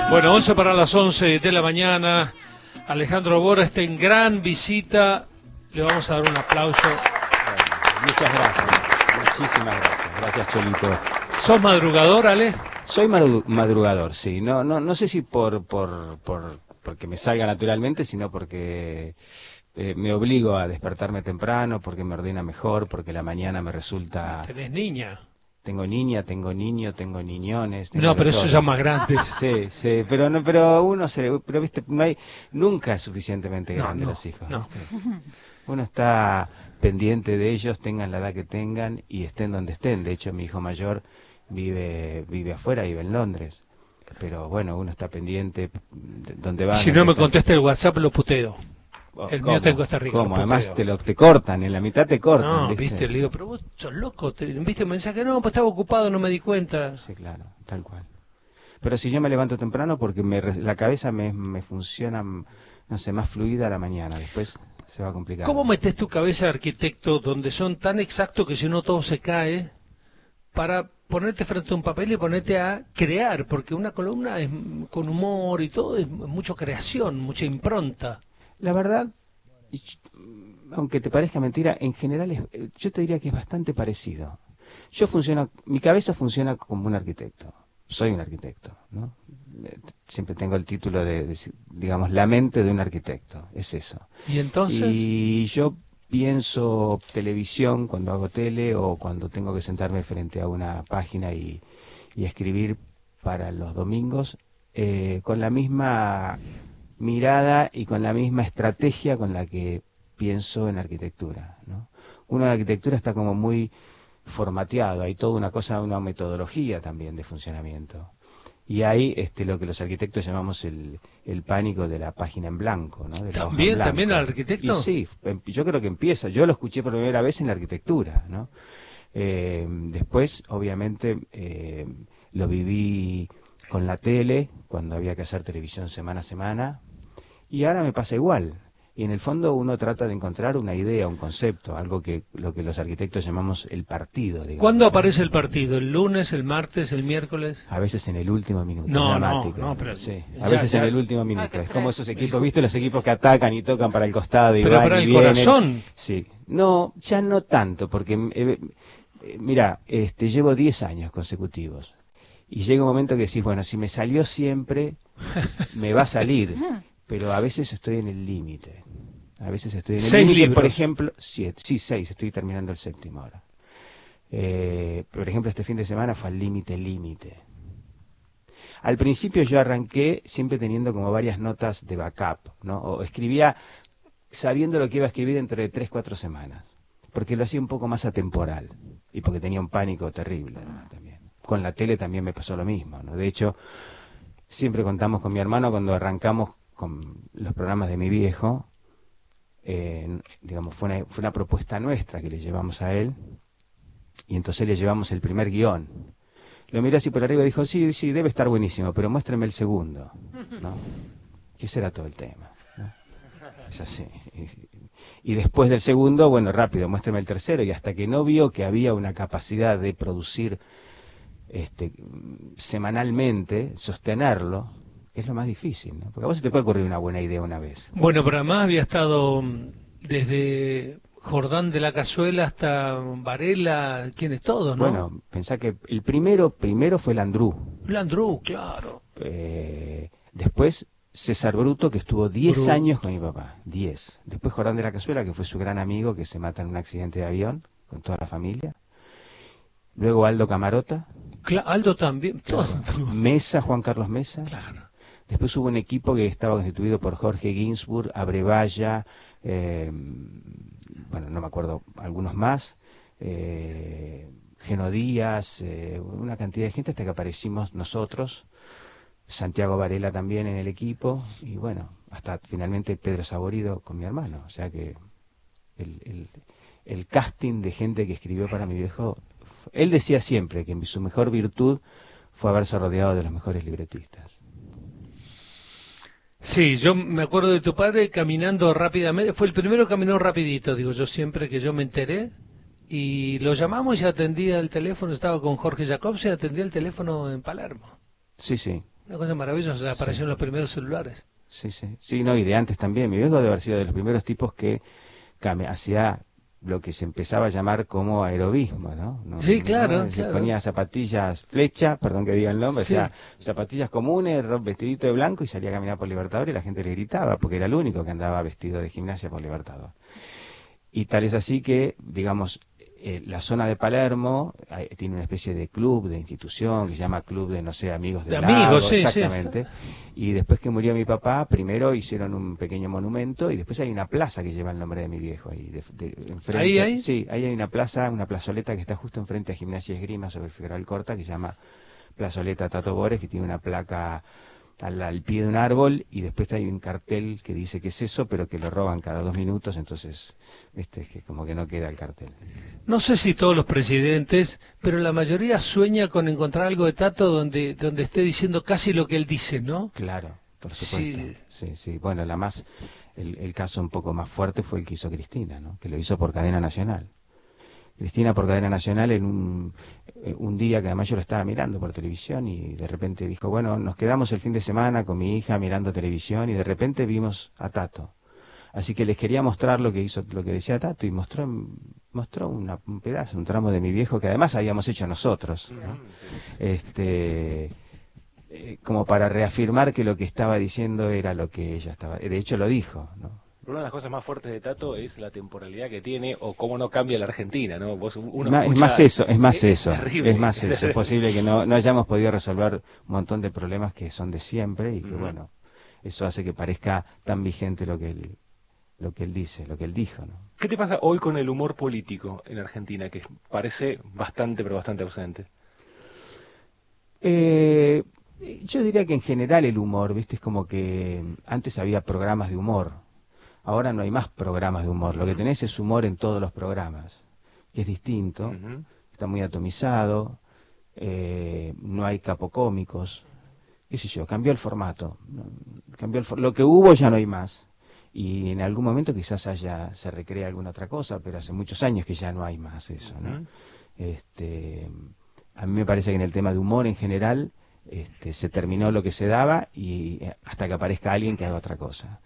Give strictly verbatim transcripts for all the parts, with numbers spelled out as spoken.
Bueno, once para las once de la mañana. Alejandro Bora está en gran visita. Le vamos a dar un aplauso. Bueno, muchas gracias. Muchísimas gracias. Gracias, Cholito. ¿Sos madrugador, Ale? Soy madru- madrugador, sí. No, no, no sé si por, por, por, porque me salga naturalmente, sino porque eh, me obligo a despertarme temprano, porque me ordena mejor, porque la mañana me resulta... ¿Tenés niña? Tengo niña, tengo niño, tengo niñones. Tengo No, pero todo. eso ya más grande. Sí, sí, pero no, pero uno se, pero viste, no hay, nunca es suficientemente No, grande no, los hijos. no. ¿Viste? Uno está pendiente de ellos, tengan la edad que tengan y estén donde estén. De hecho, mi hijo mayor vive, vive afuera, vive en Londres. Pero bueno, uno está pendiente de dónde va. Si no me contesta el WhatsApp, lo puteo. El mío está en Costa Rica. ¿Cómo? Además te lo te cortan, en la mitad te cortan. No, ¿viste? viste, le digo, pero vos sos loco, te, ¿viste un mensaje? No, pues estaba ocupado, no me di cuenta. Sí, claro, tal cual. Pero si yo me levanto temprano porque me, la cabeza me, me funciona, no sé, más fluida a la mañana, después se va a complicar. ¿Cómo metes tu cabeza de arquitecto donde son tan exactos que si no todo se cae para ponerte frente a un papel y ponerte a crear? Porque una columna es con humor y todo, es mucha creación, mucha impronta. La verdad, aunque te parezca mentira, en general es, yo te diría que es bastante parecido. Yo funciono, mi cabeza funciona como un arquitecto. Soy un arquitecto, ¿no? Siempre tengo el título de, de, digamos, la mente de un arquitecto, es eso. ¿Y entonces? Y yo pienso televisión cuando hago tele o cuando tengo que sentarme frente a una página y, y escribir para los domingos eh, con la misma mirada y con la misma estrategia con la que pienso en arquitectura, ¿no? Uno en arquitectura está como muy formateado, hay toda una cosa, una metodología también de funcionamiento. Y hay este, lo que los arquitectos llamamos el, el pánico de la página en blanco, ¿no? De la hoja ¿También, en blanco. también al arquitecto? Y sí, yo creo que empieza, yo lo escuché por primera vez en la arquitectura, ¿no? Eh, después, obviamente, eh, lo viví con la tele, cuando había que hacer televisión semana a semana, y ahora me pasa igual. Y en el fondo uno trata de encontrar una idea, un concepto, algo que lo que los arquitectos llamamos el partido. Digamos. ¿Cuándo aparece el partido? ¿El lunes, el martes, el miércoles? A veces en el último minuto. No, dramático. no, no, pero sí. ya, A veces ya. en el último minuto. Ah, es como esos equipos, ¿viste? Los equipos que atacan y tocan para el costado y Pero van para y el vienen. corazón. Sí. No, ya no tanto, porque eh, eh, mira, este, llevo diez años consecutivos. Y llega un momento que decís, bueno, si me salió siempre, me va a salir. Pero a veces estoy en el límite. A veces estoy en el Seis límite, libros. por ejemplo, siete, sí, seis, estoy terminando el séptimo ahora. Eh, por ejemplo, este fin de semana fue al límite, límite. Al principio yo arranqué siempre teniendo como varias notas de backup, ¿no? O escribía sabiendo lo que iba a escribir dentro de tres, cuatro semanas, porque lo hacía un poco más atemporal y porque tenía un pánico terrible, ¿no? También. Con la tele también me pasó lo mismo, ¿no? De hecho, siempre contamos con mi hermano cuando arrancamos con los programas de mi viejo, eh, digamos, fue una, fue una propuesta nuestra que le llevamos a él, y entonces le llevamos el primer guión. Lo miró así por arriba y dijo, sí, sí, debe estar buenísimo, pero muéstrame el segundo, ¿no? Que ese era todo el tema, ¿no? Es así. Y, y después del segundo, bueno, rápido, muéstrame el tercero, y hasta que no vio que había una capacidad de producir este, semanalmente, sostenerlo, que es lo más difícil, ¿no? Porque a vos se te puede ocurrir una buena idea una vez. Bueno, pero además había estado desde Jordán de la Cazuela hasta Varela, ¿quiénes todos, no? Bueno, pensá que el primero, primero fue Landru. Landru, claro. Eh, después César Bruto, que estuvo diez Bruto. años con mi papá, diez. Después Jordán de la Cazuela, que fue su gran amigo, que se mata en un accidente de avión, con toda la familia. Luego Aldo Camarota. Cla- Aldo también, todo. Mesa, Juan Carlos Mesa. Claro. Después hubo un equipo que estaba constituido por Jorge Ginsburg, Abrevaya, eh, bueno, no me acuerdo, algunos más, eh, Geno Díaz, eh, una cantidad de gente hasta que aparecimos nosotros, Santiago Varela también en el equipo, y bueno, hasta finalmente Pedro Saborido con mi hermano. O sea que el, el, el casting de gente que escribió para mi viejo, él decía siempre que su mejor virtud fue haberse rodeado de los mejores libretistas. Sí, yo me acuerdo de tu padre caminando rápidamente, fue el primero que caminó rapidito, digo yo siempre que yo me enteré, y lo llamamos y atendía el teléfono, estaba con Jorge Jacobs y atendía el teléfono en Palermo. Sí, sí. Una cosa maravillosa, ya aparecieron Sí. los primeros celulares. Sí, sí. Sí, no, y de antes también. Mi viejo debe haber sido de los primeros tipos que cami- hacía lo que se empezaba a llamar como aerobismo, ¿no? No- Sí, no- claro, Se claro. ponía zapatillas flecha, perdón que diga el nombre, Sí. o sea, zapatillas comunes, ro- vestidito de blanco y salía a caminar por Libertador y la gente le gritaba porque era el único que andaba vestido de gimnasia por Libertador. Y tal es así que, digamos, eh, la zona de Palermo hay- tiene una especie de club, de institución, que se llama Club de, no sé, Amigos del De Lago, amigos, sí, sí. exactamente. Y después que murió mi papá, primero hicieron un pequeño monumento y después hay una plaza que lleva el nombre de mi viejo ahí. De, de- enfrente. ¿Ahí hay? Sí, ahí hay una plaza, una plazoleta que está justo enfrente a Gimnasia y Esgrima sobre el Figueroa Alcorta, que se llama Plazoleta Tato Bores, que tiene una placa al, al pie de un árbol y después hay un cartel que dice que es eso, pero que lo roban cada dos minutos, entonces, viste, es que como que no queda el cartel. No sé si todos los presidentes, pero la mayoría sueña con encontrar algo de Tato donde, donde esté diciendo casi lo que él dice, ¿no? Claro, por supuesto. Sí. Sí, sí. Bueno, la más, el, el caso un poco más fuerte fue el que hizo Cristina, ¿no? Que lo hizo por cadena nacional. Cristina por cadena nacional en un, eh, un día que además yo lo estaba mirando por televisión y de repente dijo, bueno, nos quedamos el fin de semana con mi hija mirando televisión y de repente vimos a Tato. Así que les quería mostrar lo que hizo, lo que decía Tato y mostró, mostró una- un pedazo, un tramo de mi viejo que además habíamos hecho nosotros, ¿no? Este, eh, como para reafirmar que lo que estaba diciendo era lo que ella estaba, de hecho lo dijo, ¿no? Una de las cosas más fuertes de Tato es la temporalidad que tiene o cómo no cambia la Argentina, ¿no? Vos, uno Ma- es escucha- más eso, es más eso, terrible. es más eso. Es posible que no, no hayamos podido resolver un montón de problemas que son de siempre y que Ujú. bueno, eso hace que parezca tan vigente lo que él, lo que él dice, lo que él dijo, ¿no? ¿Qué te pasa hoy con el humor político en Argentina, que parece bastante, pero bastante ausente? Eh, yo diría que en general el humor, viste, es como que antes había programas de humor, ahora no hay más programas de humor. Lo que tenés es humor en todos los programas, que es distinto, Ujú. está muy atomizado, eh, no hay capocómicos, qué sé yo, cambió el formato, ¿no? Cambió el for- lo que hubo ya no hay más. Y en algún momento quizás haya, se recrea alguna otra cosa, pero hace muchos años que ya no hay más eso, ¿no? Ujú. Este, a mí me parece que en el tema de humor en general, este, se terminó lo que se daba y eh, hasta que aparezca alguien que haga otra cosa.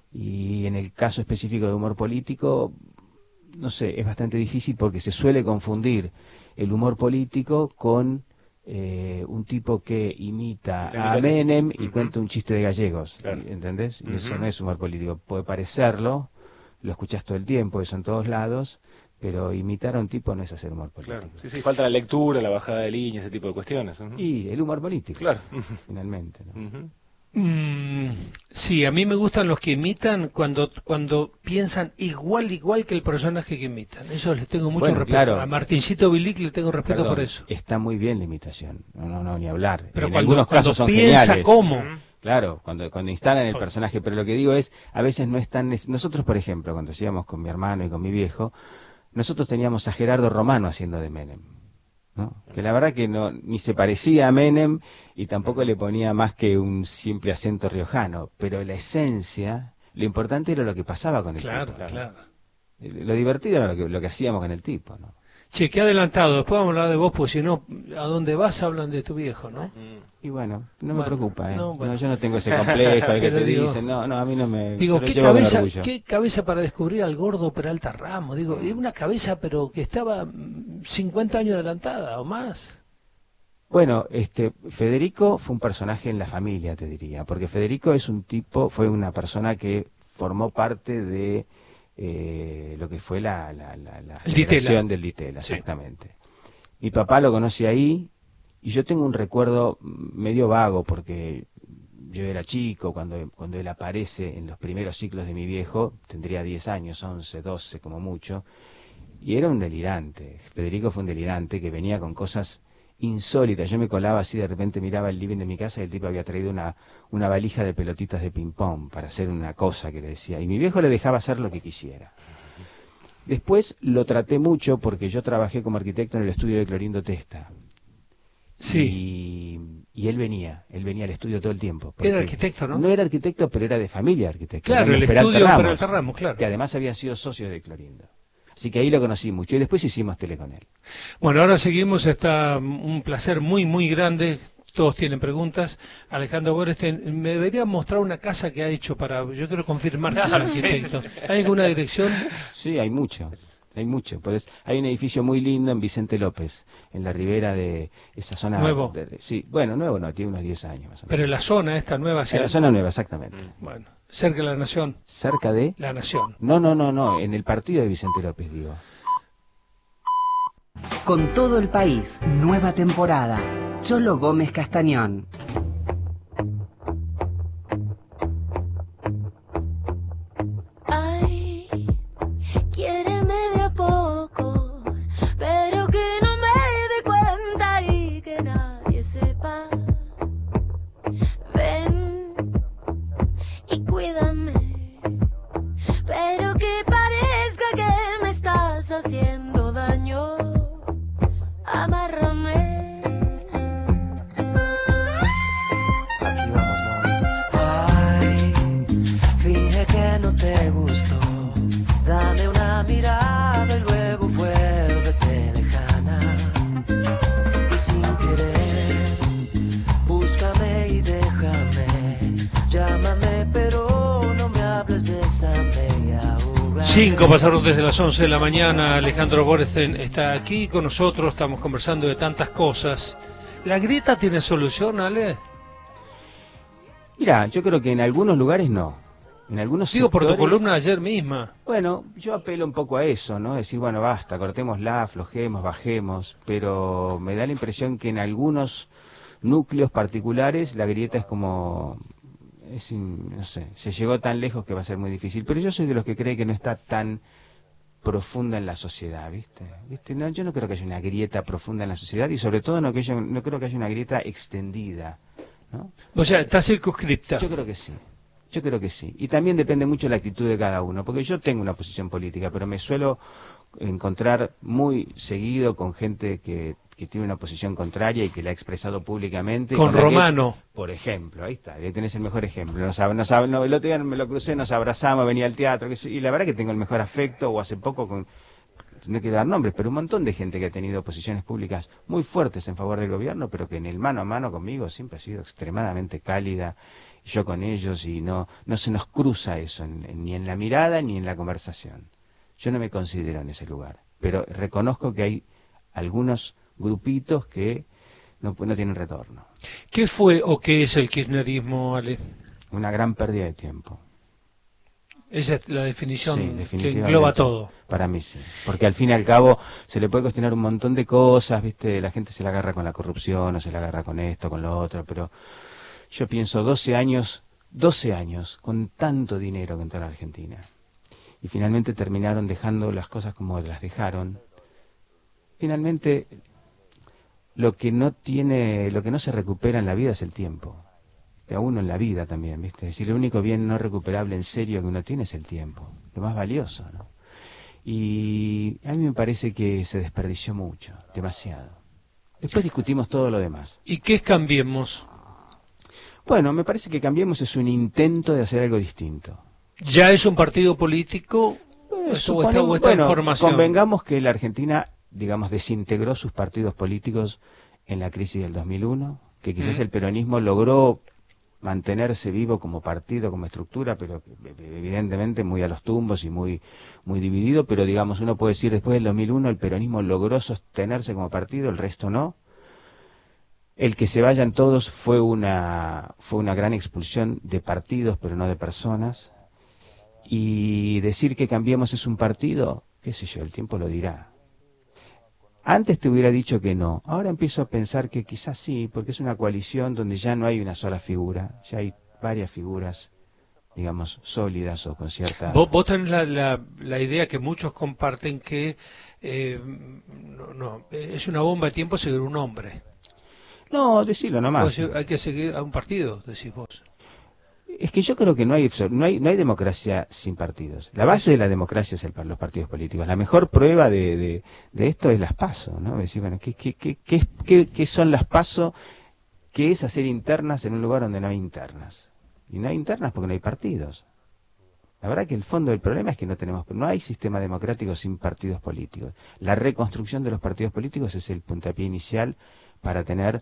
Y en el caso específico de humor político, no sé, es bastante difícil porque se suele confundir el humor político con eh, un tipo que imita La a imitación. Menem y Ujú. cuenta un chiste de gallegos, Claro. ¿entendés? Y eso Ujú. no es humor político. Puede parecerlo, lo escuchás todo el tiempo, eso en todos lados, pero imitar a un tipo no es hacer humor político. Claro. Sí, sí, falta la lectura, la bajada de línea, ese tipo de cuestiones. Ujú. Y el humor político, Claro. finalmente, ¿no? Ujú. Mm, sí, a mí me gustan los que imitan cuando cuando piensan igual igual que el personaje que imitan. Eso les tengo mucho Bueno, respeto. claro. A Martincito Bilic le tengo respeto Perdón, por eso. está muy bien la imitación, no, no, no, ni hablar. Pero en cuando, algunos cuando casos son piensa geniales. cómo. Ujú. Claro, cuando, cuando instalan el personaje, pero lo que digo es, a veces no es tan... nece- Nosotros, por ejemplo, cuando hacíamos con mi hermano y con mi viejo, nosotros teníamos a Gerardo Romano haciendo de Menem, ¿no? Que la verdad que no ni se parecía a Menem y tampoco le ponía más que un simple acento riojano, pero la esencia, lo importante era lo que pasaba con el Claro, tipo. claro. Eh, Lo divertido era lo que, lo que hacíamos con el tipo, ¿no? Che, qué adelantado. Después vamos a hablar de vos, porque si no, a dónde vas hablan de tu viejo, ¿no? Mm. Y bueno, no me Bueno, preocupa, ¿eh? no, No, bueno. yo no tengo ese complejo de que Pero te digo- dicen, no, no, a mí no me... Digo, yo lo qué llevo con cabeza, orgullo. qué cabeza para descubrir al gordo Peralta Ramos. Digo, es una cabeza, pero que estaba mm, cincuenta años adelantada o más. Bueno, este, Federico fue un personaje en la familia, te diría, porque Federico es un tipo, fue una persona que formó parte de eh, lo que fue la, la, la, la El Ditela. generación del Ditela, Sí. exactamente. Mi papá lo conocí ahí y yo tengo un recuerdo medio vago porque yo era chico cuando, cuando él aparece en los primeros ciclos de mi viejo, tendría diez años, once, doce como mucho, y era un delirante. Federico fue un delirante que venía con cosas insólitas. Yo me colaba así, de repente miraba el living de mi casa y el tipo había traído una, una valija de pelotitas de ping-pong para hacer una cosa que le decía. Y mi viejo le dejaba hacer lo que quisiera. Después lo traté mucho porque yo trabajé como arquitecto en el estudio de Clorindo Testa. Sí. Y, y él venía, él venía al estudio todo el tiempo. porque Era arquitecto, ¿no? No era arquitecto, pero era de familia arquitecto. Claro, Era el Peralta estudio Ramos, Peralta Ramos, claro. que además habían sido socios de Clorindo. Así que ahí lo conocí mucho y después hicimos tele con él. Bueno, ahora seguimos. Está un placer muy, muy grande todos tienen preguntas. Alejandro Borestein, me debería mostrar una casa que ha hecho para... Yo quiero confirmar que es arquitecto. ¿Hay alguna dirección? Sí, hay mucho. Hay mucho. Pues hay un edificio muy lindo en Vicente López, en la ribera de esa zona. ¿Nuevo? De, de, sí, bueno, nuevo no, tiene unos diez años más o menos. Pero en la zona esta nueva... En la zona nueva, exactamente. Bueno, cerca de la Nación. ¿Cerca de? La Nación. No, no, no, no, en el partido de Vicente López, digo. Con todo el país, nueva temporada. Cholo Gómez Castañón. Ay, quiéreme de a poco, pero que no me dé cuenta y que nadie sepa. Ven y cuídame, pero que parezca que me estás haciendo daño. Amárrame. Aquí vamos, mamá. Ay, finge que no te gustó. Dame una mirada y luego vuélvete lejana. Y sin querer, búscame y déjame. Llámame, pero no me hables, bésame y ahógame. Cinco pasaron desde las once de la mañana. Alejandro Borestein está aquí con nosotros. Estamos conversando de tantas cosas. ¿La grieta tiene solución, Ale? Mira, yo creo que en algunos lugares no. En algunos Digo por tu sectores- columna de ayer misma. Bueno, yo apelo un poco a eso, ¿no? Decir, bueno, basta, cortémosla, aflojemos, bajemos, pero me da la impresión que en algunos núcleos particulares la grieta es como, es, in- no sé, se llegó tan lejos que va a ser muy difícil. Pero yo soy de los que cree que no está tan profunda en la sociedad, ¿viste? ¿Viste? No, yo no creo que haya una grieta profunda en la sociedad y sobre todo no, que haya- no creo que haya una grieta extendida, ¿no? O sea, está circunscripta. Yo creo que sí. Yo creo que sí. Y también depende mucho de la actitud de cada uno, porque yo tengo una posición política, pero me suelo encontrar muy seguido con gente que, que tiene una posición contraria y que la ha expresado públicamente. Con la que- Romano. por ejemplo, ahí está, ahí tenés el mejor ejemplo. Nos, ab- nos ab- no, el otro día me lo crucé, nos abrazamos, venía al teatro, que sé- y la verdad que tengo el mejor afecto, o hace poco con... No quiero dar nombres, pero un montón de gente que ha tenido posiciones públicas muy fuertes en favor del gobierno, pero que en el mano a mano conmigo siempre ha sido extremadamente cálida, yo con ellos, y no no se nos cruza eso, en- en- ni en la mirada ni en la conversación. Yo no me considero en ese lugar, pero reconozco que hay algunos grupitos que no, no tienen retorno. ¿Qué fue o qué es el kirchnerismo, Ale? Una gran pérdida de tiempo. Esa es la definición Sí, que definitivamente. engloba todo. Para mí sí, porque al fin y al cabo se le puede cuestionar un montón de cosas, ¿viste? La gente se la agarra con la corrupción o se la agarra con esto, con lo otro, pero yo pienso doce años, doce años con tanto dinero que entró a la Argentina y finalmente terminaron dejando las cosas como las dejaron. Finalmente lo que no tiene, lo que no se recupera en la vida es el tiempo. A uno en la vida también, ¿viste? Es decir, el único bien no recuperable en serio que uno tiene es el tiempo, lo más valioso, ¿no? Y a mí me parece que se desperdició mucho, demasiado. Después discutimos todo lo demás. ¿Y qué es Cambiemos? Bueno, me parece que Cambiemos es un intento de hacer algo distinto. ¿Ya es un partido político? Eh, ¿O está, suponemos- o está en bueno, formación? convengamos que la Argentina, digamos, desintegró sus partidos políticos en la crisis del dos mil uno, que quizás Mm. el peronismo logró mantenerse vivo como partido, como estructura, pero evidentemente muy a los tumbos y muy muy dividido, pero digamos, uno puede decir después del dos mil uno el peronismo logró sostenerse como partido, el resto no. El que se vayan todos fue una fue una gran expulsión de partidos, pero no de personas. Y decir que Cambiemos es un partido, qué sé yo, el tiempo lo dirá. Antes te hubiera dicho que no, ahora empiezo a pensar que quizás sí, porque es una coalición donde ya no hay una sola figura, ya hay varias figuras, digamos, sólidas o con cierta... Vos, vos tenés la, la, la idea que muchos comparten que eh, no, no, es una bomba de tiempo seguir un hombre. No, decilo nomás. Vos decís, hay que seguir a un partido, decís vos. Es que yo creo que no hay, no hay no hay democracia sin partidos. La base de la democracia es el, los partidos políticos. La mejor prueba de, de, de esto es las PASO, ¿no? Decir, bueno, ¿qué, qué, qué, qué, es- qué, qué son las PASO? ¿Qué es hacer internas en un lugar donde no hay internas? Y no hay internas porque no hay partidos. La verdad que el fondo del problema es que no tenemos, no hay sistema democrático sin partidos políticos. La reconstrucción de los partidos políticos es el puntapié inicial para tener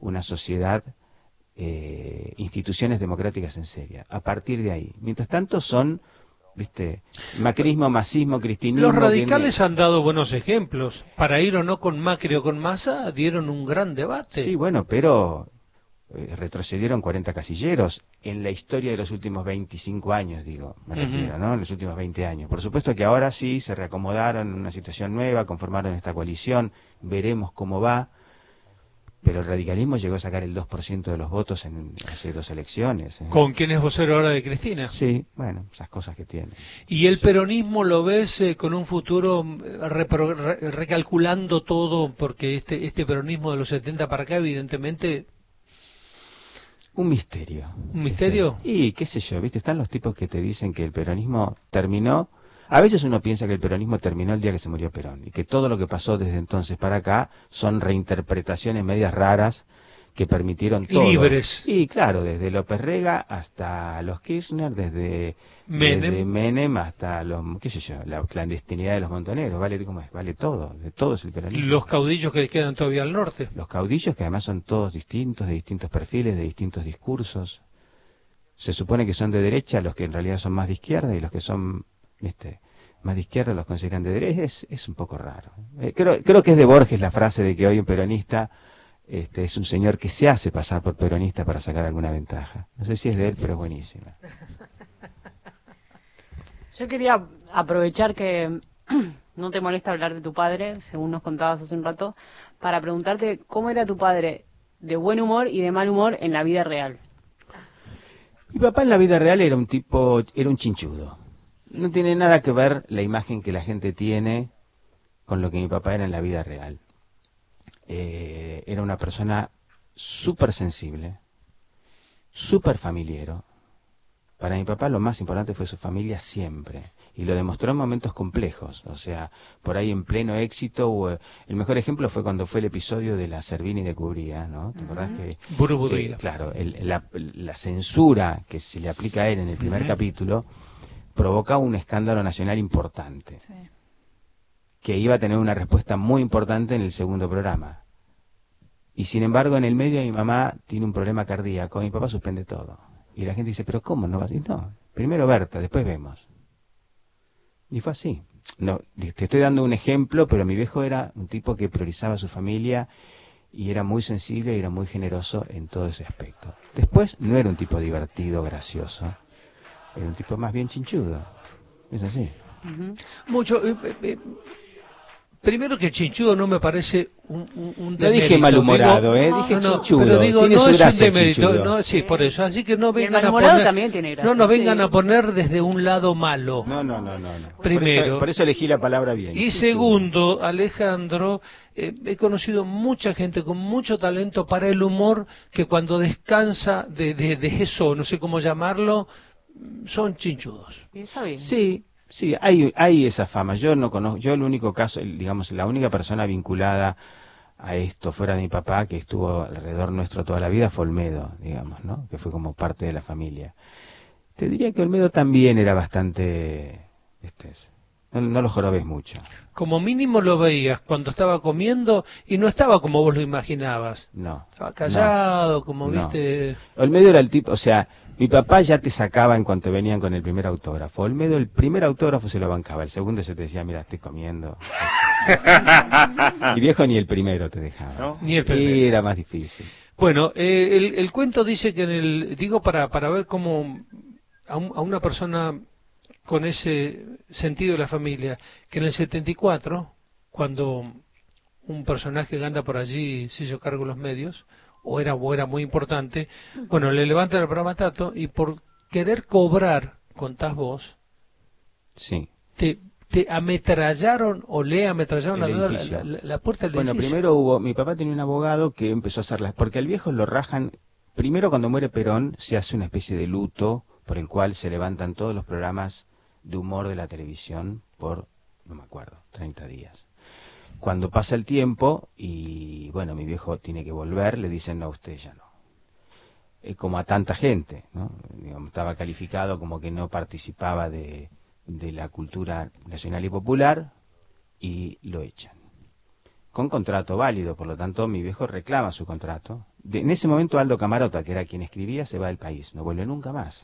una sociedad, eh, instituciones democráticas en serio. A partir de ahí. Mientras tanto son, viste, macrismo, masismo, cristinismo. Los radicales que... han dado buenos ejemplos. Para ir o no con Macri o con Massa, dieron un gran debate. Sí, bueno, pero eh, retrocedieron cuarenta casilleros en la historia de los últimos veinticinco años, digo, me Uh-huh. refiero, ¿no? En los últimos veinte años. Por supuesto que ahora sí se reacomodaron en una situación nueva, conformaron esta coalición, veremos cómo va, pero el radicalismo llegó a sacar el dos por ciento de los votos en hace dos elecciones. ¿eh? ¿Con quién es vocero ahora de Cristina? Sí, bueno, esas cosas que tienen. ¿Y el peronismo lo ves eh, con un futuro eh, repro- re- recalculando todo? Porque este, este peronismo de los setenta para acá, evidentemente, Un misterio. ¿un misterio? Y qué sé yo, ¿viste? Están los tipos que te dicen que el peronismo terminó. A veces uno piensa que el peronismo terminó el día que se murió Perón y que todo lo que pasó desde entonces para acá son reinterpretaciones medias raras que permitieron todo. Libres. Y claro, desde López Rega hasta los Kirchner, desde Menem. desde Menem hasta los, qué sé yo, la clandestinidad de los montoneros, vale, ¿cómo es? Vale todo, de todo es el peronismo. Los caudillos que quedan todavía al norte. Los caudillos, que además son todos distintos, de distintos perfiles, de distintos discursos. Se supone que son de derecha los que en realidad son más de izquierda y los que son, viste, más de izquierda los consideran de derecha. Es, es un poco raro. Eh, creo, creo que es de Borges la frase de que hoy un peronista este, es un señor que se hace pasar por peronista para sacar alguna ventaja. No sé si es de él, pero es buenísima. Yo quería aprovechar que no te molesta hablar de tu padre, según nos contabas hace un rato, para preguntarte cómo era tu padre de buen humor y de mal humor en la vida real. Mi papá en la vida real era un tipo, era un chinchudo. No tiene nada que ver la imagen que la gente tiene con lo que mi papá era en la vida real. Eh, era una persona súper sensible, súper familiero. Para mi papá lo más importante fue su familia siempre. Y lo demostró en momentos complejos. O sea, por ahí en pleno éxito. O, el mejor ejemplo fue cuando fue el episodio de la Servini de Cubría, ¿no? ¿Te acordás que, Burubudría. que, claro, el, la, la censura que se le aplica a él en el primer Ujú. capítulo provoca un escándalo nacional importante. Sí. Que iba a tener una respuesta muy importante en el segundo programa. Y sin embargo, en el medio mi mamá tiene un problema cardíaco, mi papá suspende todo. Y la gente dice, pero ¿cómo no va a decir? No, primero Berta, después vemos. Y fue así. No, te estoy dando un ejemplo, pero mi viejo era un tipo que priorizaba a su familia y era muy sensible y era muy generoso en todo ese aspecto. Después no era un tipo divertido, gracioso, era un tipo más bien chinchudo. Es así. Ujú. Mucho. eh, eh, eh, primero que chinchudo no me parece un, un, un No demérito. dije malhumorado, Digo, ¿eh? no, Dije no, no, chinchudo. pero digo, Tiene no su es un gracia el demérito. chinchudo. No, sí, por eso. Así que no Y el vengan a malhumorado poner. también tiene gracia. No nos vengan Sí. a poner desde un lado malo. No, no, no, no. no. Primero. Por eso, por eso elegí la palabra bien. Y Chinchudo. segundo, Alejandro, eh, he conocido mucha gente con mucho talento para el humor que cuando descansa de, de, de eso, no sé cómo llamarlo, son chinchudos. Y está bien. Sí, sí, hay, hay esa fama. Yo no conozco, yo el único caso, el- digamos, la única persona vinculada a esto fuera de mi papá que estuvo alrededor nuestro toda la vida fue Olmedo, digamos, ¿no? Que fue como parte de la familia. Te diría que Olmedo también era bastante, este, no, no lo jorobes mucho. Como mínimo lo veías cuando estaba comiendo y no estaba como vos lo imaginabas. No. Estaba callado, como No. viste. Olmedo era el tipo, o sea, mi papá ya te sacaba en cuanto venían con el primer autógrafo. Olmedo, el primer autógrafo se lo bancaba, el segundo se te decía, mira, estoy comiendo. Y viejo ni el primero te dejaba. ¿No? Ni el Y primero. era más difícil. Bueno, eh, el, el cuento dice que en el, digo para, para ver cómo a, un- a una persona con ese sentido de la familia, que en el setenta y cuatro, cuando un personaje que anda por allí se hizo cargo de los medios, o era, o era muy importante, bueno, le levantan el programa Tato y por querer cobrar, contás vos, Sí. te, te ametrallaron o le ametrallaron El la, la, edificio. la- la puerta del Bueno, edificio. primero hubo, mi papá tenía un abogado que empezó a hacerlas, porque al viejo lo rajan, primero cuando muere Perón se hace una especie de luto por el cual se levantan todos los programas de humor de la televisión por, no me acuerdo, treinta días. Cuando pasa el tiempo y bueno, mi viejo tiene que volver, le dicen, no, usted ya no. Eh, como a tanta gente, ¿no? Digamos, estaba calificado como que no participaba de, de la cultura nacional y popular y lo echan. Con contrato válido, por lo tanto mi viejo reclama su contrato De, en ese momento Aldo Camarota, que era quien escribía, se va del país, no vuelve nunca más.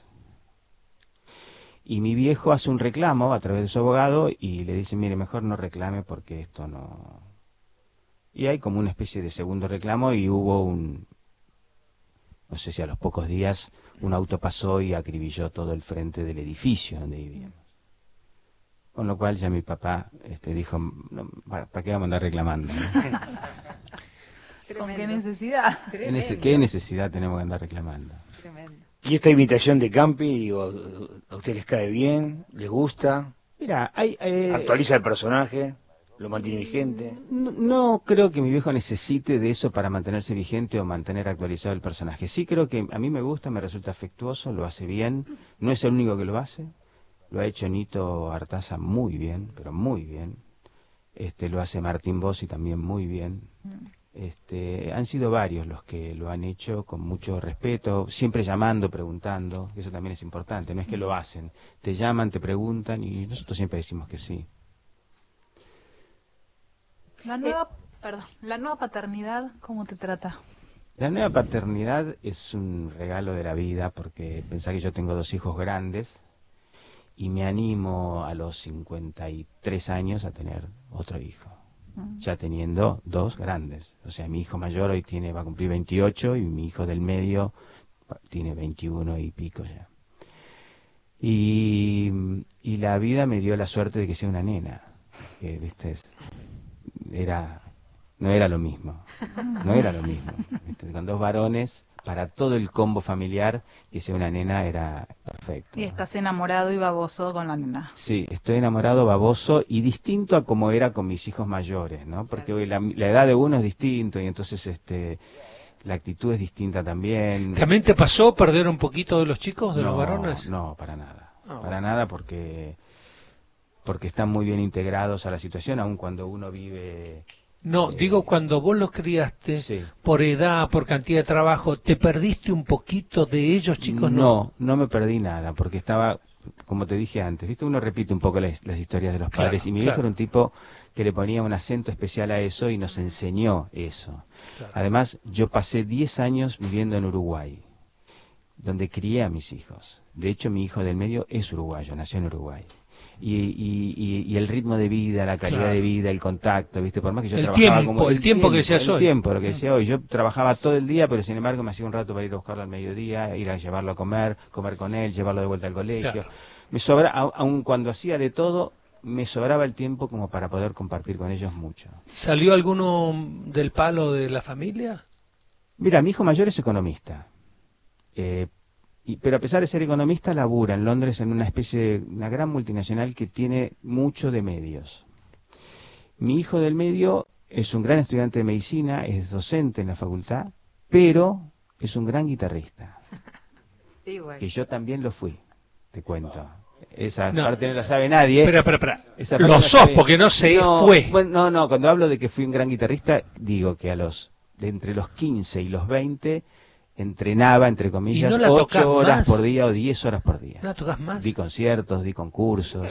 Y mi viejo hace un reclamo a través de su abogado y le dice, mire, mejor no reclame porque esto no... Y hay como una especie de segundo reclamo y hubo un... No sé si a los pocos días un auto pasó y acribilló todo el frente del edificio donde vivíamos. Con lo cual ya mi papá este, dijo, no, ¿para, ¿para qué vamos a andar reclamando? ¿no? ¿Con qué necesidad? ¿Qué, nece- ¿Qué necesidad tenemos que andar reclamando? Tremendo. ¿Y esta imitación de Campi, digo, a ustedes les cae bien? ¿Les gusta? Mira, hay... eh, ¿Actualiza el personaje? ¿Lo mantiene vigente? No, no creo que mi viejo necesite de eso para mantenerse vigente o mantener actualizado el personaje. Sí creo que a mí me gusta, me resulta afectuoso, lo hace bien. No es el único que lo hace. Lo ha hecho Nito Artaza muy bien, pero muy bien. Este, lo hace Martín Bossi también muy bien. Este, han sido varios los que lo han hecho con mucho respeto, siempre llamando, preguntando. Eso también es importante. No es que lo hacen. Te llaman, te preguntan y nosotros siempre decimos que sí. La nueva, perdón, la nueva paternidad, ¿cómo te trata? La nueva paternidad es un regalo de la vida porque pensá que yo tengo dos hijos grandes y me animo a los cincuenta y tres años a tener otro hijo, mm. ya teniendo dos grandes. O sea, mi hijo mayor hoy tiene va a cumplir veintiocho y mi hijo del medio tiene veintiuno y pico ya. Y, y la vida me dio la suerte de que sea una nena, que viste es, era no era lo mismo, no era lo mismo. ¿Viste? Con dos varones, para todo el combo familiar, que sea una nena era perfecto. Y estás enamorado y baboso con la nena. Sí, estoy enamorado, baboso y distinto a como era con mis hijos mayores, ¿no? Porque hoy la, la edad de uno es distinto y entonces este la actitud es distinta también. ¿También te pasó perder un poquito de los chicos, de no, los varones? No, para nada, oh. para nada porque porque están muy bien integrados a la situación, aun cuando uno vive... No, eh, digo, cuando vos los criaste, sí. por edad, por cantidad de trabajo, ¿te perdiste un poquito de ellos, chicos? No, no, no me perdí nada, porque estaba, como te dije antes, ¿viste? Uno repite un poco las, las historias de los claro, padres, y mi claro. viejo era un tipo que le ponía un acento especial a eso y nos enseñó eso. Claro. Además, yo pasé diez años viviendo en Uruguay, donde crié a mis hijos. De hecho, mi hijo del medio es uruguayo, nació en Uruguay. Y, y, y, y el ritmo de vida, la calidad claro. de vida, el contacto, ¿viste? Por más que yo el trabajaba tiempo, como... El, el tiempo, tiempo que decías el hoy. El tiempo, lo que decía hoy. Yo trabajaba todo el día, pero sin embargo me hacía un rato para ir a buscarlo al mediodía, ir a llevarlo a comer, comer con él, llevarlo de vuelta al colegio. Claro. Me sobra, aun cuando hacía de todo, me sobraba el tiempo como para poder compartir con ellos mucho. ¿Salió alguno del palo de la familia? Mira, mi hijo mayor es economista. Eh, Y, pero a pesar de ser economista, labura en Londres en una especie de una gran multinacional que tiene mucho de medios. Mi hijo del medio es un gran estudiante de medicina, es docente en la facultad, pero es un gran guitarrista. Sí, bueno. Que yo también lo fui, te cuento. Esa no. parte no la sabe nadie. Espera, espera, espera. Esa Lo no sos sabe... porque no se no, fue. Bueno, no, no, cuando hablo de que fui un gran guitarrista, digo que a los de entre los quince y los veinte... entrenaba, entre comillas, no ocho horas más? por día o diez horas por día. ¿No la tocás más? Di conciertos, di concursos.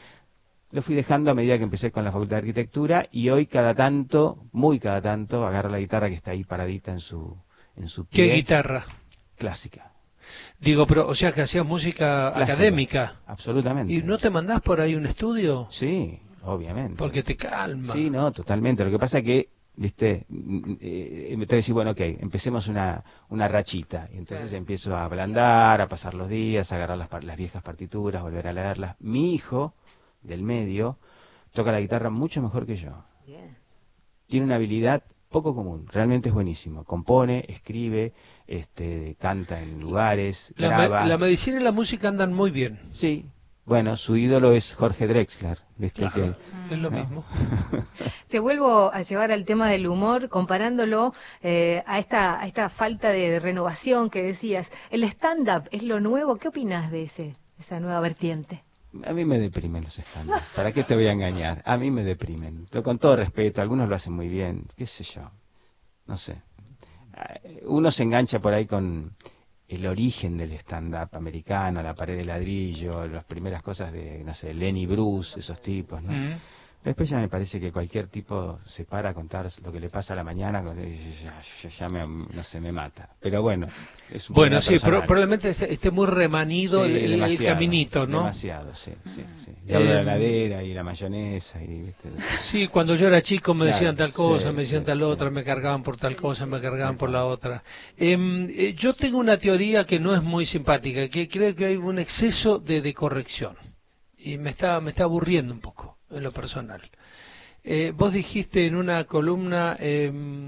Lo fui dejando a medida que empecé con la Facultad de Arquitectura y hoy cada tanto, muy cada tanto, agarro la guitarra que está ahí paradita en su en su pie. ¿Qué guitarra? Clásica. Digo, pero, o sea, que hacías música Clásica, académica. Absolutamente. ¿Y no te mandás por ahí un estudio? Sí, obviamente. Porque te calma. Sí, no, totalmente. Lo que pasa es que viste, eh, me tengo que decir, bueno, ok, empecemos una, una rachita, y entonces claro. empiezo a ablandar, a pasar los días, a agarrar las, las viejas partituras, volver a leerlas. Mi hijo, del medio, toca la guitarra mucho mejor que yo. Bien. Tiene una habilidad poco común, realmente es buenísimo, compone, escribe, este, canta en lugares, la graba. Me, la medicina y la música andan muy bien. Sí. Bueno, su ídolo es Jorge Drexler, ¿viste? Claro, que, es lo ¿no? mismo. Te vuelvo a llevar al tema del humor, comparándolo eh, a esta a esta falta de, de renovación que decías. El stand-up es lo nuevo. ¿Qué opinas de ese esa nueva vertiente? A mí me deprimen los stand-up. ¿Para qué te voy a engañar? A mí me deprimen. Pero con todo respeto, algunos lo hacen muy bien, qué sé yo. No sé. Uno se engancha por ahí con el origen del stand-up americano, la pared de ladrillo, las primeras cosas de, no sé, Lenny Bruce, esos tipos, ¿no? Mm. Después ya me parece que cualquier tipo se para a contar lo que le pasa a la mañana, ya, ya, ya me, no se me mata. Pero bueno, es un Bueno, sí, personal. pro, probablemente esté muy remanido sí, el, el caminito, ¿no? Demasiado, sí, sí, sí. Ya eh, la heladera y la mayonesa y... ¿viste? Sí, cuando yo era chico me claro, decían tal cosa, sí, me decían sí, tal sí, otra, sí, me cargaban por tal cosa, me cargaban por la otra. Eh, eh, yo tengo una teoría que no es muy simpática, que creo que hay un exceso de, de corrección. Y me está, me está aburriendo un poco, en lo personal. Eh, vos dijiste en una columna, eh,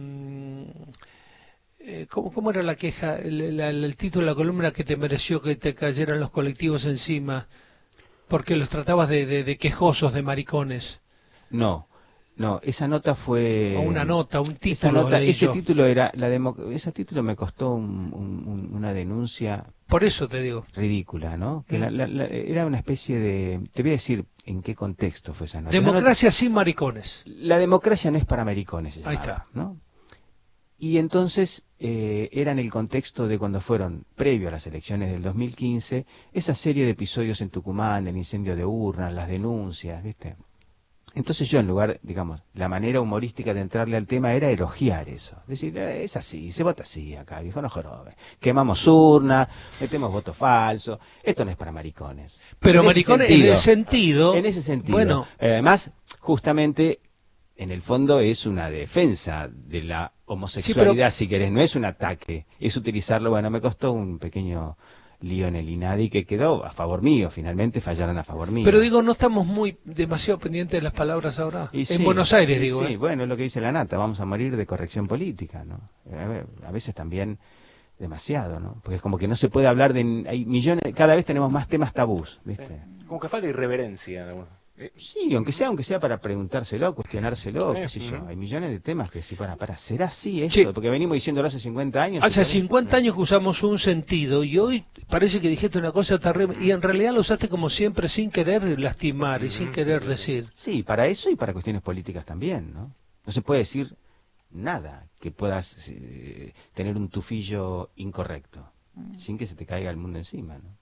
eh, ¿cómo, ¿cómo era la queja, el, la, el título de la columna que te mereció que te cayeran los colectivos encima? Porque los tratabas de, de, de quejosos, de maricones. No, no, esa nota fue... O una nota, un título. Esa nota, ese yo. título era, la demo, ese título me costó un, un, una denuncia... Por eso te digo. Ridícula, ¿no? Que mm. la, la, la, era una especie de... Te voy a decir en qué contexto fue esa nota. Democracia nota, sin maricones. La democracia no es para maricones. Llamaba, ahí está. ¿no? Y entonces eh, era en el contexto de cuando fueron, previo a las elecciones del dos mil quince, esa serie de episodios en Tucumán, el incendio de urnas, las denuncias, ¿viste? Entonces yo, en lugar, digamos, la manera humorística de entrarle al tema era elogiar eso. Decir, eh, es así, se vota así acá, viejo, no jorobe. Quemamos urna, metemos voto falso, esto no es para maricones. Pero en maricones en el sentido... En ese sentido. Bueno. Además, justamente, en el fondo es una defensa de la homosexualidad, sí, pero... si querés, no es un ataque, es utilizarlo, bueno, me costó un pequeño... lío en el INADI que quedó a favor mío, finalmente fallaron a favor mío. Pero digo, no estamos muy demasiado pendientes de las palabras ahora. Y en sí, Buenos Aires, digo. Sí, ¿eh? Bueno, es lo que dice la Nata, vamos a morir de corrección política, ¿no? A, ver, a veces también demasiado, ¿no? Porque es como que no se puede hablar de... Hay millones, cada vez tenemos más temas tabús, ¿viste? Sí. Como que falta irreverencia. Sí, aunque sea aunque sea para preguntárselo, cuestionárselo, sí, qué sé yo. uh-huh. Hay millones de temas que sí, para, para, ¿será así esto? Sí. Porque venimos diciéndolo hace cincuenta años. Hace cincuenta años que usamos un sentido y hoy parece que dijiste una cosa terrible y en realidad lo usaste como siempre sin querer lastimar y uh-huh. sin querer decir. Sí, para eso y para cuestiones políticas también, ¿no? No se puede decir nada que puedas eh, tener un tufillo incorrecto, uh-huh. sin que se te caiga el mundo encima, ¿no?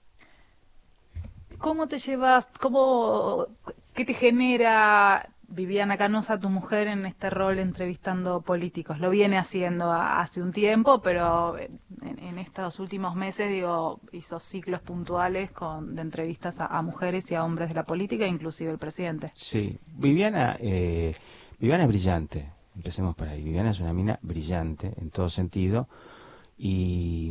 ¿Cómo te llevas, cómo, qué te genera Viviana Canosa, tu mujer, en este rol entrevistando políticos? Lo viene haciendo a, hace un tiempo, pero en, en estos últimos meses, digo, hizo ciclos puntuales con de entrevistas a, a mujeres y a hombres de la política, inclusive el presidente. Sí, Viviana, eh, Viviana es brillante, empecemos por ahí. Viviana es una mina brillante en todo sentido y,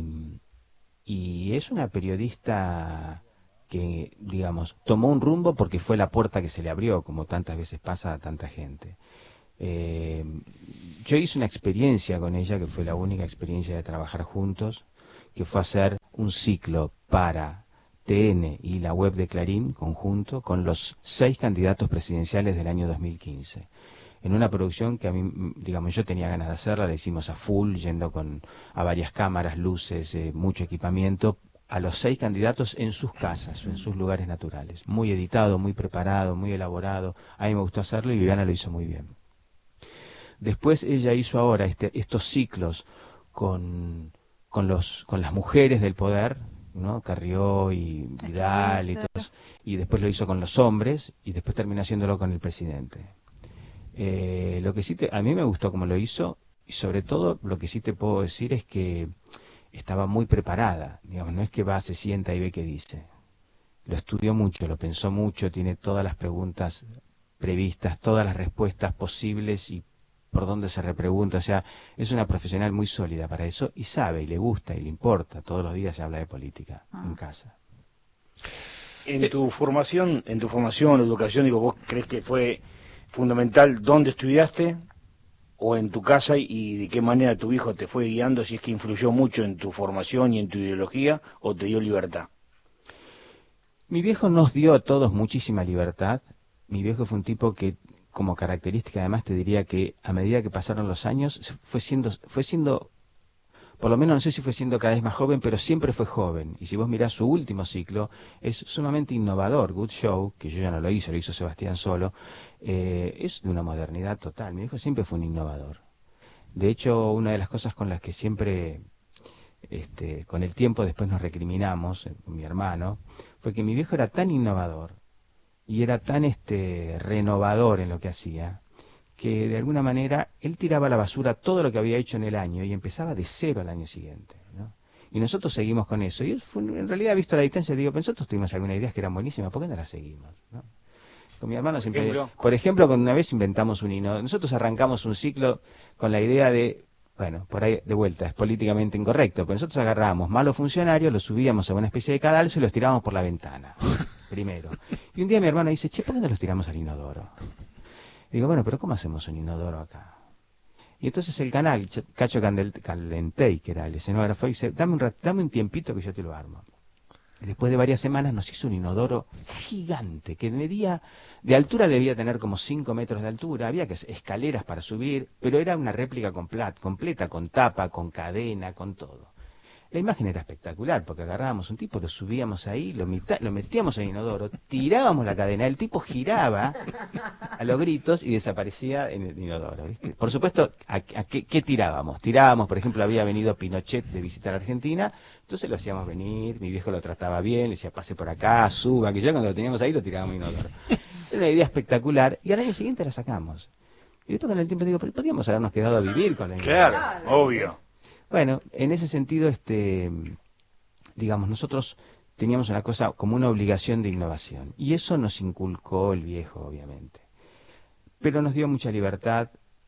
y es una periodista... que, digamos, tomó un rumbo porque fue la puerta que se le abrió, como tantas veces pasa a tanta gente. Eh, yo hice una experiencia con ella, que fue la única experiencia de trabajar juntos, que fue hacer un ciclo para T N y la web de Clarín, conjunto, con los seis candidatos presidenciales del año dos mil quince. En una producción que a mí, digamos, yo tenía ganas de hacerla, la hicimos a full, yendo con a varias cámaras, luces, eh, mucho equipamiento, a los seis candidatos en sus casas o en sus lugares naturales. Muy editado, muy preparado, muy elaborado. A mí me gustó hacerlo y Viviana lo hizo muy bien. Después ella hizo ahora este, estos ciclos con, con, los, con las mujeres del poder, ¿no? Carrió y Vidal y todos, y después lo hizo con los hombres y después terminó haciéndolo con el presidente. Eh, lo que sí te, a mí me gustó como lo hizo y sobre todo lo que sí te puedo decir es que estaba muy preparada, digamos, no es que va, se sienta y ve qué dice. Lo estudió mucho, lo pensó mucho, tiene todas las preguntas previstas, todas las respuestas posibles y por dónde se repregunta. O sea, es una profesional muy sólida para eso y sabe, y le gusta, y le importa. Todos los días se habla de política ah. en casa. En tu formación, en tu formación, educación, digo, ¿vos crees que fue fundamental dónde estudiaste? ¿O en tu casa y de qué manera tu hijo te fue guiando, si es que influyó mucho en tu formación y en tu ideología o te dio libertad? Mi viejo nos dio a todos muchísima libertad. Mi viejo fue un tipo que, como característica además, te diría que a medida que pasaron los años, fue siendo, fue siendo, por lo menos no sé si fue siendo cada vez más joven, pero siempre fue joven. Y si vos mirás su último ciclo, es sumamente innovador. Good Show, que yo ya no lo hice, lo hizo Sebastián Solo, eh, es de una modernidad total. Mi hijo siempre fue un innovador. De hecho, una de las cosas con las que siempre, este, con el tiempo después nos recriminamos, eh, mi hermano, fue que mi viejo era tan innovador y era tan este renovador en lo que hacía, que de alguna manera él tiraba a la basura todo lo que había hecho en el año y empezaba de cero al año siguiente, ¿no? Y nosotros seguimos con eso. Y fue, en realidad, visto la distancia, digo, pero nosotros tuvimos algunas ideas que eran buenísimas, ¿por qué no las seguimos, ¿no? Con mi hermano siempre... Ejemplo. Por ejemplo, cuando una vez inventamos un hino, nosotros arrancamos un ciclo con la idea de, bueno, por ahí de vuelta, es políticamente incorrecto, pero nosotros agarrábamos malos funcionarios, los subíamos a una especie de cadalso y los tirábamos por la ventana, primero. Y un día mi hermano dice, che, ¿por qué no los tiramos al inodoro? Y digo, bueno, pero ¿cómo hacemos un inodoro acá? Y entonces el canal, Cacho Candel- Calentey, que era el escenógrafo, dice, dame un, rat- dame un tiempito que yo te lo armo. Y después de varias semanas nos hizo un inodoro gigante, que medía, de altura debía tener como cinco metros de altura, había que escaleras para subir, pero era una réplica completa, completa, con tapa, con cadena, con todo. La imagen era espectacular, porque agarrábamos un tipo, lo subíamos ahí, lo, mita- lo metíamos en el inodoro, tirábamos la cadena, el tipo giraba a los gritos y desaparecía en el inodoro, ¿viste? Por supuesto, ¿a, a qué, qué tirábamos? Tirábamos, por ejemplo, había venido Pinochet de visitar Argentina, entonces lo hacíamos venir, mi viejo lo trataba bien, le decía, pase por acá, suba, que ya cuando lo teníamos ahí lo tirábamos en el inodoro. Era una idea espectacular, y al año siguiente la sacamos. Y después con el tiempo digo, pero podríamos habernos quedado a vivir con la inodoro. Claro, obvio. Bueno, en ese sentido, este, digamos, nosotros teníamos una cosa como una obligación de innovación, y eso nos inculcó el viejo, obviamente. Pero nos dio mucha libertad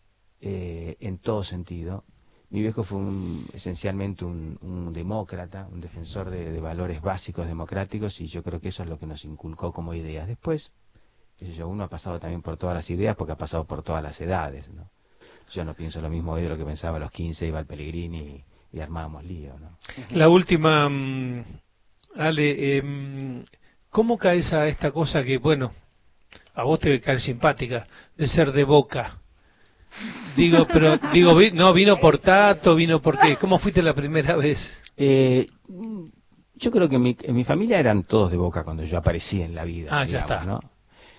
eh, en todo sentido. Mi viejo fue un, esencialmente un, un demócrata, un defensor de, de valores básicos democráticos, y yo creo que eso es lo que nos inculcó como ideas. Después, qué sé yo, uno ha pasado también por todas las ideas porque ha pasado por todas las edades, ¿no? Yo no pienso lo mismo hoy de lo que pensaba a los quince, iba al Pellegrini y, y armábamos lío, ¿no? La última, um, Ale, eh, ¿cómo caes a esta cosa que, bueno, a vos te cae simpática, de ser de Boca? Digo, pero, digo, vi, no, vino por Tato, vino por qué, ¿cómo fuiste la primera vez? Eh, yo creo que en mi, en mi familia eran todos de Boca cuando yo aparecí en la vida. Ah, digamos, ya está. ¿no?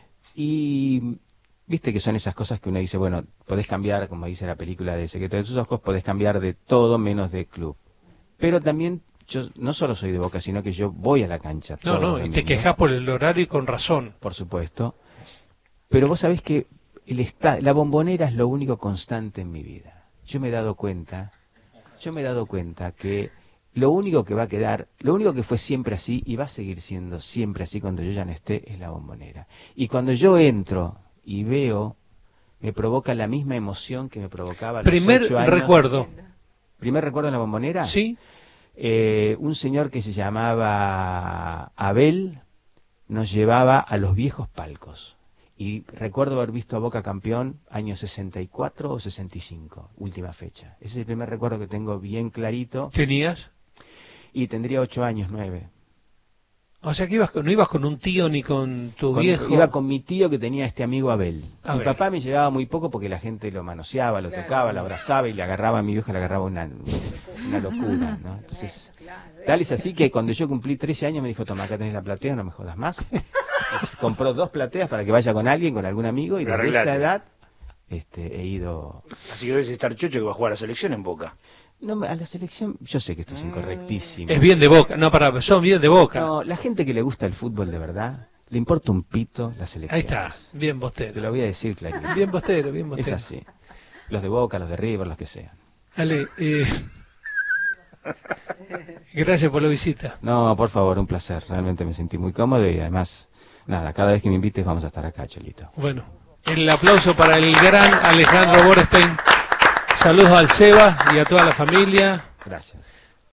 Y... viste que son esas cosas que uno dice, bueno, podés cambiar, como dice la película de Secreto de sus ojos, podés cambiar de todo menos de club. Pero también yo no solo soy de Boca, sino que yo voy a la cancha. No, todos no, los y te domingos, quejas por el horario y con razón. por supuesto. Pero vos sabés que el esta- la Bombonera es lo único constante en mi vida. Yo me he dado cuenta, yo me he dado cuenta que lo único que va a quedar, lo único que fue siempre así y va a seguir siendo siempre así cuando yo ya no esté, es la Bombonera. Y cuando yo entro y veo, me provoca la misma emoción que me provocaba a los Primer ocho años. recuerdo. ¿Primer recuerdo en la Bombonera? Sí. Eh, un señor que se llamaba Abel nos llevaba a los viejos palcos. Y recuerdo haber visto a Boca campeón año sesenta y cuatro o sesenta y cinco, última fecha. Ese es el primer recuerdo que tengo bien clarito. ¿Tenías? Y tendría ocho años, nueve. O sea que ibas con, no ibas con un tío ni con tu Con- viejo. Iba con mi tío que tenía este amigo Abel. Abel. Mi papá me llevaba muy poco porque la gente lo manoseaba, lo tocaba, lo abrazaba y le agarraba a mi viejo, le agarraba una, una locura, ¿no? Entonces, tal es así que cuando yo cumplí trece años me dijo, toma, acá tenés la platea, no me jodas más. Y compró dos plateas para que vaya con alguien, con algún amigo, y Pero desde esa arreglate. edad este, he ido... Así que debes estar chocho que va a jugar a la selección en Boca. No, me- a la selección, yo sé que esto es incorrectísimo. Es bien de Boca. No, para, son bien de Boca. No, la gente que le gusta el fútbol de verdad, le importa un pito la selección. Ahí está. Bien Te bostero. lo voy a decir clarito. Bien bostero, bien Es bostero. así. Los de Boca, los de River, los que sean. Ale, eh, gracias por la visita. No, por favor, un placer. Realmente me sentí muy cómodo y además, nada, cada vez que me invites vamos a estar acá, Cholito. Bueno, el aplauso para el gran Alejandro Borestein. Saludos al Seba y a toda la familia. Gracias.